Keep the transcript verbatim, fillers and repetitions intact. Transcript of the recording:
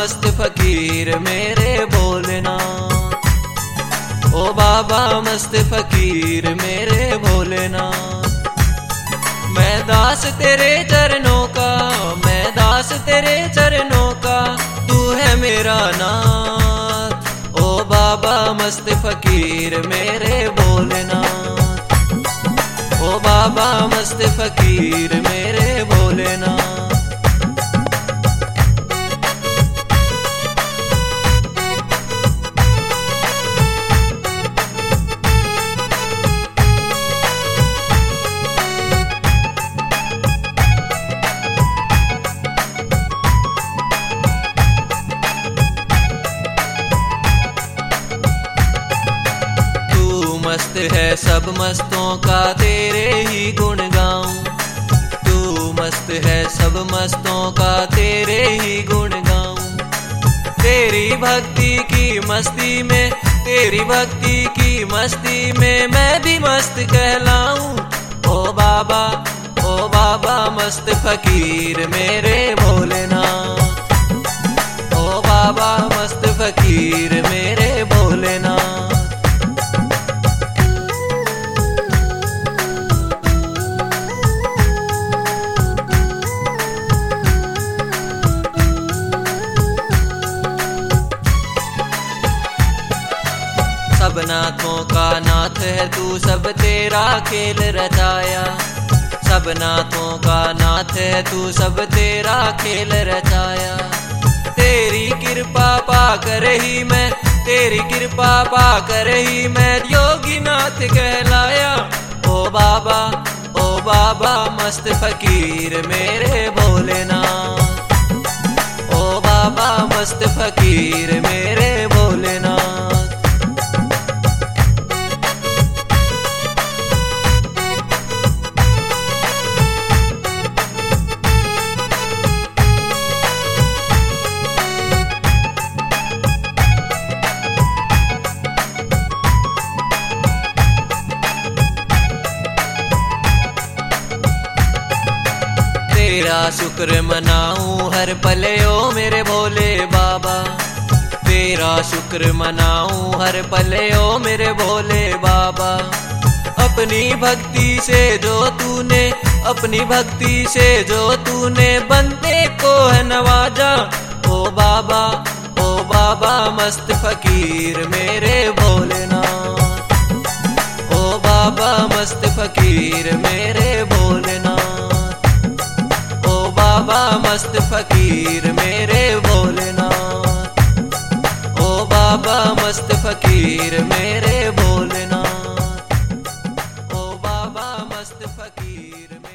मस्त फकीर मेरे भोलेनाथ। ओ बाबा मस्त फकीर मेरे भोलेनाथ। मैं दास तेरे चरणों का, मैं दास तेरे चरणों का, तू है मेरा नाथ। ओ बाबा मस्त फकीर मेरे भोलेनाथ। ओ बाबा मस्त फकीर मेरे भोलेनाथ। मस्त है सब मस्तों का तेरे ही गुण गाऊं। तू मस्त है सब मस्तों का तेरे ही गुण गाऊं। तेरी भक्ति की मस्ती में, तेरी भक्ति की मस्ती में मैं भी मस्त कहलाऊं। ओ बाबा, ओ बाबा मस्त फकीर मेरे भोलेनाथ। ओ बाबा मस्त फकीर मेरे भोलेनाथ। सब नाथों का नाथ है तू, सब तेरा खेल रचाया। सब नाथों का नाथ है तू, सब तेरा खेल रचाया। तेरी कृपा पाकर ही मैं, तेरी कृपा पाकर ही मैं योगी नाथ कहलाया। ओ बाबा, ओ बाबा मस्त फकीर मेरे भोलेनाथ। ओ बाबा मस्त फकीर मेरे भोलेनाथ। तेरा शुक्र मनाऊं हर पल ओ मेरे भोले बाबा। तेरा शुक्र मनाऊं हर पल ओ मेरे भोले बाबा। अपनी भक्ति से जो तूने, अपनी भक्ति से जो तूने बंदे को है नवाजा। ओ बाबा, ओ बाबा मस्त फकीर मेरे भोलेनाथ। ओ बाबा मस्त फकीर मेरे भोलेनाथ। बाबा मस्त फकीर मेरे भोलेनाथ। ओ बाबा मस्त फकीर मेरे भोलेनाथ। ओ बाबा मस्त फकीर